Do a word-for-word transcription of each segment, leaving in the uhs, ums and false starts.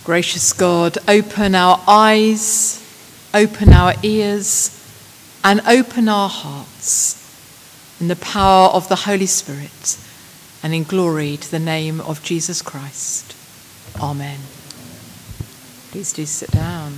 Gracious God, open our eyes, open our ears, and open our hearts in the power of the Holy Spirit and in glory to the name of Jesus Christ. Amen. Please do sit down.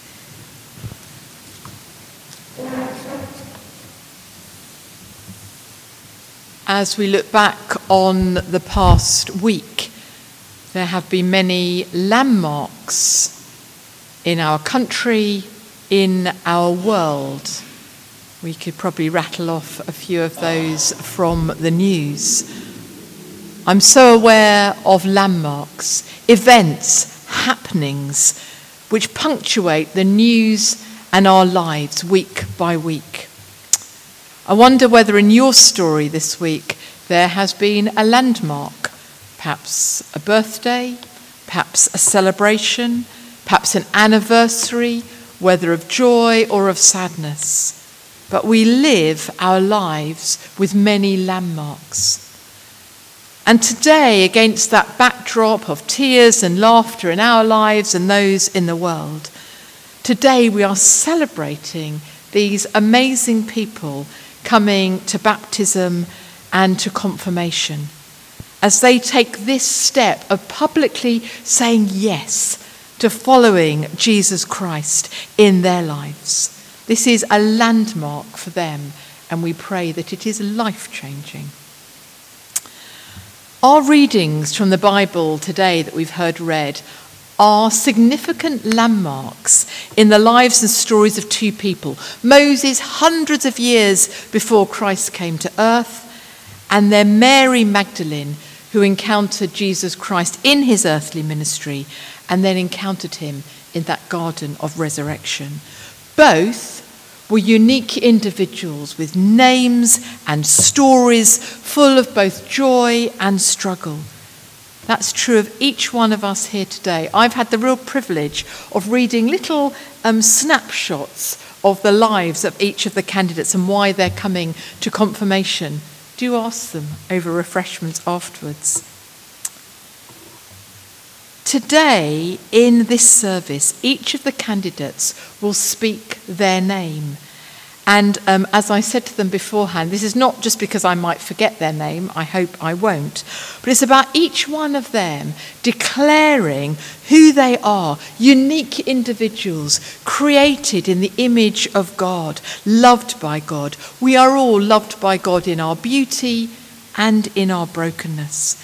As we look back on the past week, there have been many landmarks in our country, in our world. We could probably rattle off a few of those from the news. I'm so aware of landmarks, events, happenings, which punctuate the news and our lives week by week. I wonder whether in your story this week there has been a landmark, perhaps a birthday, perhaps a celebration, perhaps an anniversary, whether of joy or of sadness. But we live our lives with many landmarks. And today, against that backdrop of tears and laughter in our lives and those in the world, today we are celebrating these amazing people coming to baptism and to confirmation, as they take this step of publicly saying yes to following Jesus Christ in their lives. This is a landmark for them, and we pray that it is life-changing. Our readings from the Bible today that we've heard read are significant landmarks in the lives and stories of two people. Moses, hundreds of years before Christ came to earth, and then Mary Magdalene, who encountered Jesus Christ in his earthly ministry and then encountered him in that garden of resurrection. Both were unique individuals with names and stories full of both joy and struggle. That's true of each one of us here today. I've had the real privilege of reading little um, snapshots of the lives of each of the candidates and why they're coming to confirmation. Do ask them over refreshments afterwards. Today, in this service, each of the candidates will speak their name. And um, as I said to them beforehand, this is not just because I might forget their name, I hope I won't, but it's about each one of them declaring who they are, unique individuals created in the image of God, loved by God. We are all loved by God in our beauty and in our brokenness.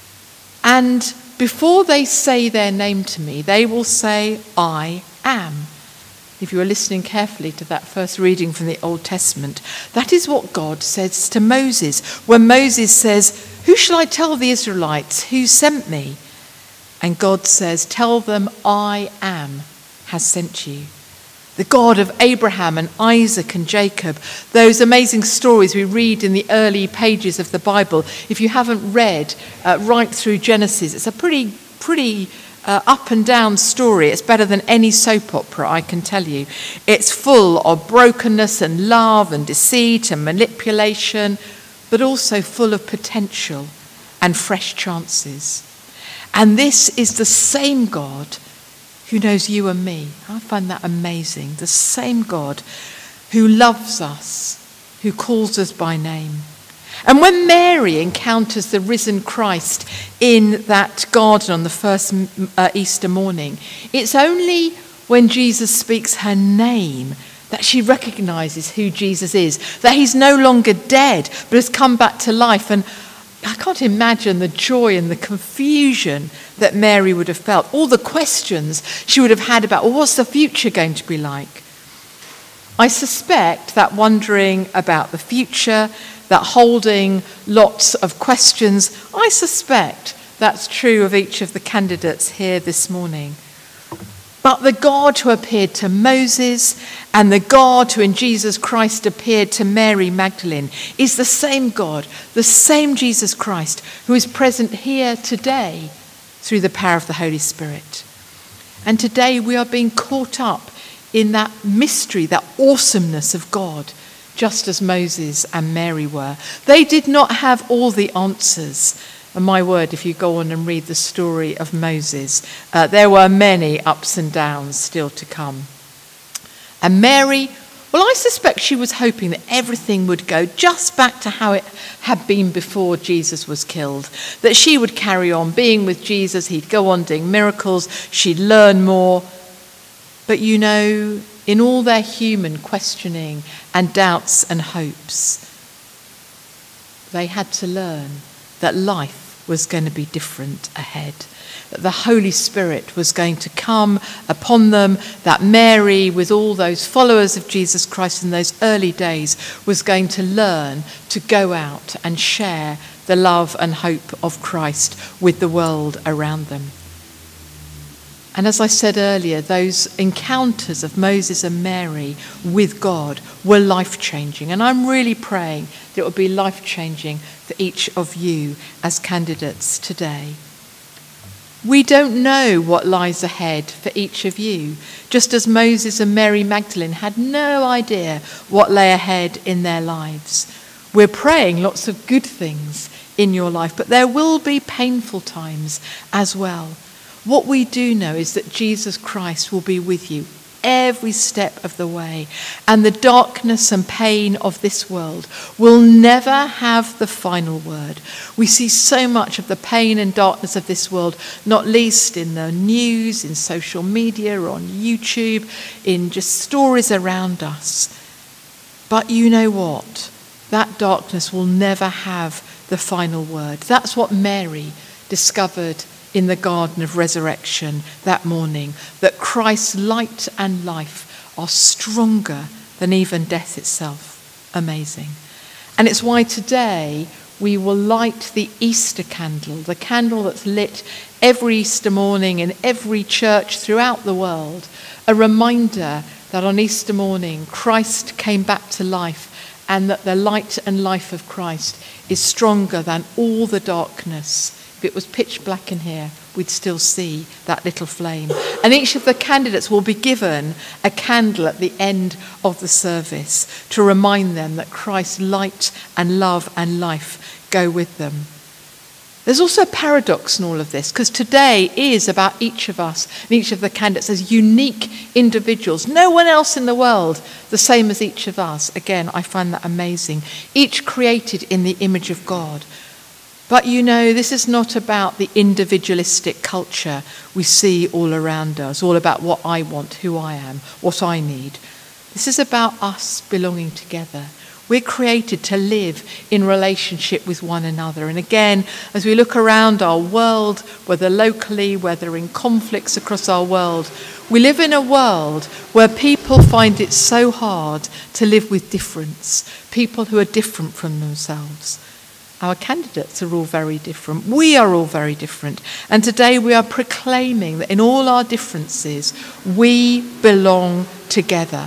And before they say their name to me, they will say, I am. If you were listening carefully to that first reading from the Old Testament, that is what God says to Moses. When Moses says, who shall I tell the Israelites who sent me? And God says, tell them I am has sent you. The God of Abraham and Isaac and Jacob, those amazing stories we read in the early pages of the Bible. If you haven't read uh, right through Genesis, it's a pretty, pretty uh, up and down story. It's better than any soap opera, I can tell you. It's full of brokenness and love and deceit and manipulation, but also full of potential and fresh chances. And this is the same God who knows you and me. I find that amazing. The same God who loves us, who calls us by name. And when Mary encounters the risen Christ in that garden on the first uh, Easter morning, it's only when Jesus speaks her name that she recognizes who Jesus is, that he's no longer dead, but has come back to life. And I can't imagine the joy and the confusion that Mary would have felt, all the questions she would have had about, well, what's the future going to be like? I suspect that wondering about the future, that holding lots of questions, I suspect that's true of each of the candidates here this morning. But the God who appeared to Moses and the God who in Jesus Christ appeared to Mary Magdalene is the same God, the same Jesus Christ who is present here today through the power of the Holy Spirit. And today we are being caught up in that mystery, that awesomeness of God, just as Moses and Mary were. They did not have all the answers. And my word, if you go on and read the story of Moses, uh, there were many ups and downs still to come. And Mary, well, I suspect she was hoping that everything would go just back to how it had been before Jesus was killed, that she would carry on being with Jesus, he'd go on doing miracles, she'd learn more. But you know, in all their human questioning and doubts and hopes, they had to learn that life was going to be different ahead, that the Holy Spirit was going to come upon them, that Mary, with all those followers of Jesus Christ in those early days, was going to learn to go out and share the love and hope of Christ with the world around them. And as I said earlier, those encounters of Moses and Mary with God were life-changing. And I'm really praying that it will be life-changing for each of you as candidates today. We don't know what lies ahead for each of you, just as Moses and Mary Magdalene had no idea what lay ahead in their lives. We're praying lots of good things in your life, but there will be painful times as well. What we do know is that Jesus Christ will be with you every step of the way, and the darkness and pain of this world will never have the final word. We see so much of the pain and darkness of this world, not least in the news, in social media, on YouTube, in just stories around us. But you know what? That darkness will never have the final word. That's what Mary discovered in the Garden of Resurrection that morning, that Christ's light and life are stronger than even death itself. Amazing. And it's why today we will light the Easter candle, the candle that's lit every Easter morning in every church throughout the world, a reminder that on Easter morning Christ came back to life, and that the light and life of Christ is stronger than all the darkness. If it was pitch black in here, we'd still see that little flame. And each of the candidates will be given a candle at the end of the service to remind them that Christ's light and love and life go with them. There's also a paradox in all of this, because today is about each of us and each of the candidates as unique individuals. No one else in the world the same as each of us. Again, I find that amazing. Each created in the image of God. But you know, this is not about the individualistic culture we see all around us, all about what I want, who I am, what I need. This is about us belonging together. We're created to live in relationship with one another. And again, as we look around our world, whether locally, whether in conflicts across our world, we live in a world where people find it so hard to live with difference, people who are different from themselves. Our candidates are all very different. We are all very different. And today we are proclaiming that in all our differences, we belong together.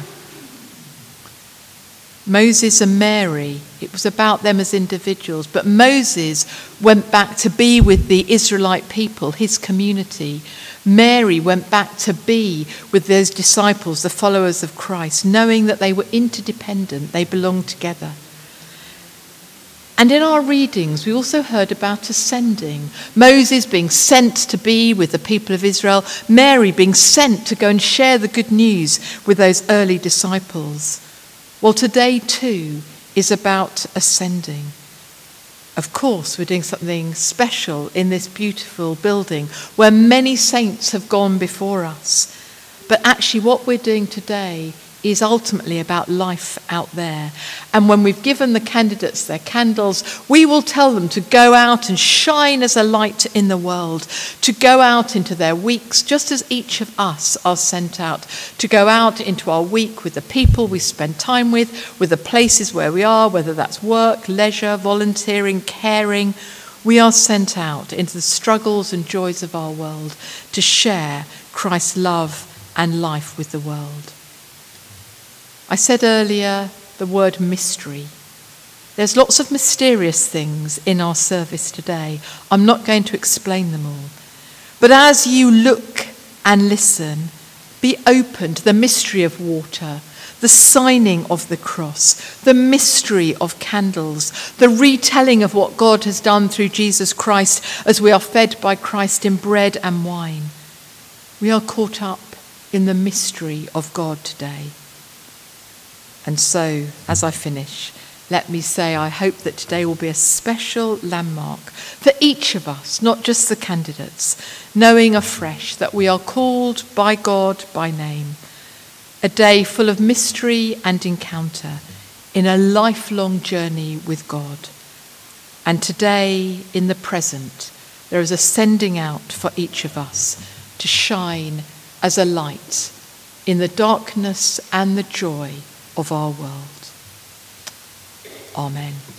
Moses and Mary, it was about them as individuals, but Moses went back to be with the Israelite people, his community. Mary went back to be with those disciples, the followers of Christ, knowing that they were interdependent, they belonged together. And in our readings, we also heard about ascending. Moses being sent to be with the people of Israel, Mary being sent to go and share the good news with those early disciples. Well, today too is about ascending. Of course, we're doing something special in this beautiful building where many saints have gone before us. But actually what we're doing today is ultimately about life out there. And when we've given the candidates their candles, we will tell them to go out and shine as a light in the world, to go out into their weeks, just as each of us are sent out, to go out into our week with the people we spend time with, with the places where we are, whether that's work, leisure, volunteering, caring. We are sent out into the struggles and joys of our world to share Christ's love and life with the world. I said earlier the word mystery. There's lots of mysterious things in our service today. I'm not going to explain them all. But as you look and listen, be open to the mystery of water, the signing of the cross, the mystery of candles, the retelling of what God has done through Jesus Christ as we are fed by Christ in bread and wine. We are caught up in the mystery of God today. And so, as I finish, let me say I hope that today will be a special landmark for each of us, not just the candidates, knowing afresh that we are called by God by name. A day full of mystery and encounter in a lifelong journey with God. And today, in the present, there is a sending out for each of us to shine as a light in the darkness and the joy of our world. Amen.